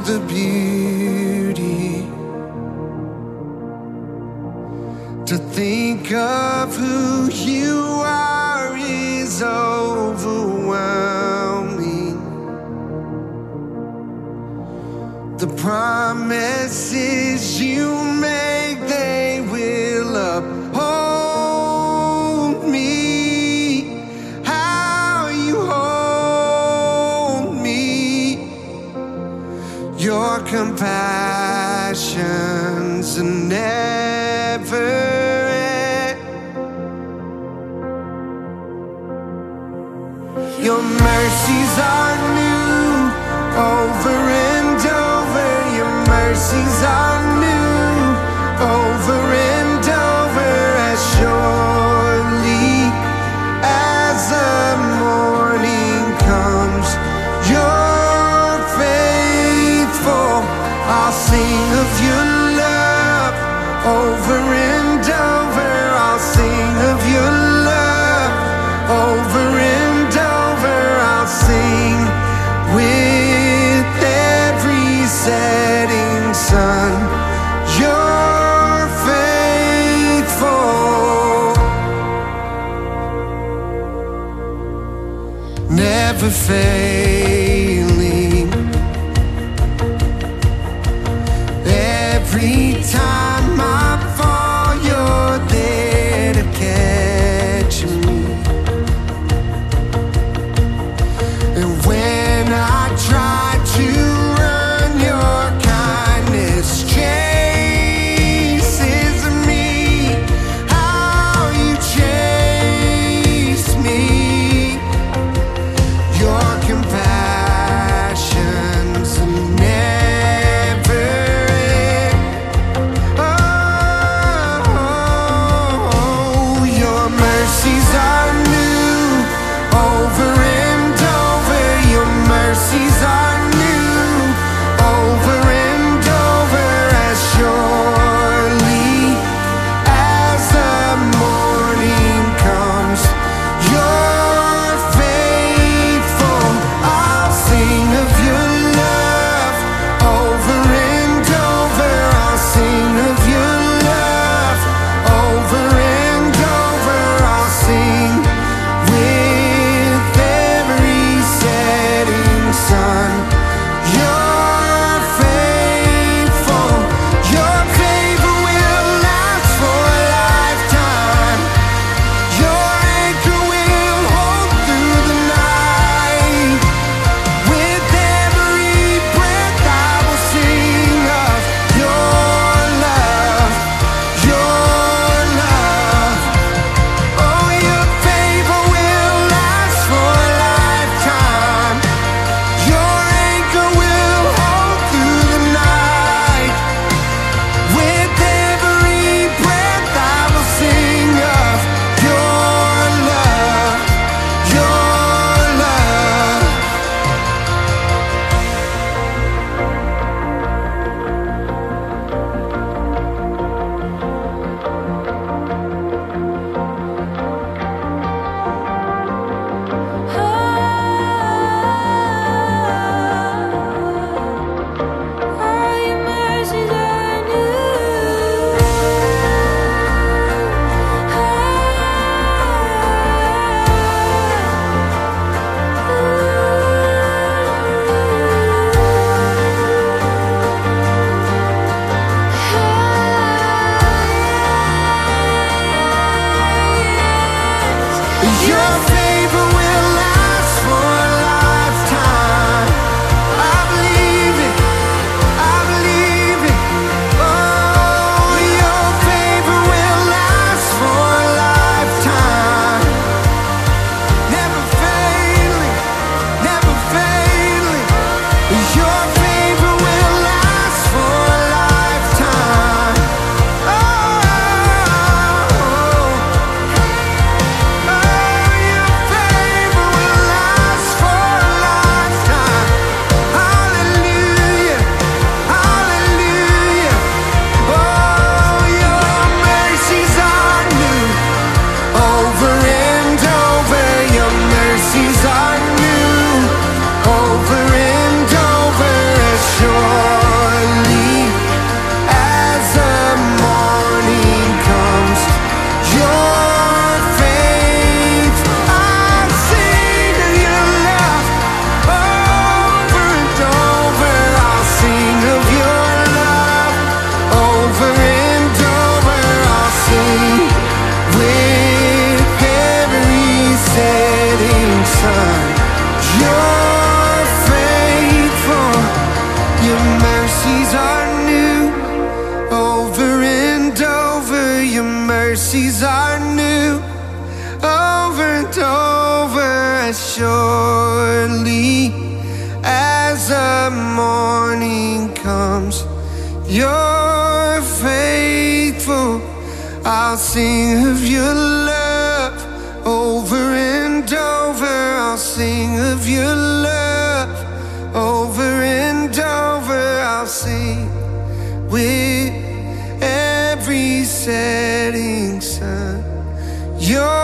the beauty, to think of who you are is overwhelming. The promises you make, they will uphold me. How you hold me, your compassions are never end. Your mercies are new over and over. Your mercies are new over and over. As surely as the morning comes, you're faithful. I'll sing of your love over and over. I'll sing of your love over and over. I'll sing with every setting sun. You're faithful, never failing. Every time I fall, mercies are new over and over as surely as the morning comes. You're faithful. I'll sing of your love over and over. I'll sing of your love over and over. I'll sing with every setting sun. You're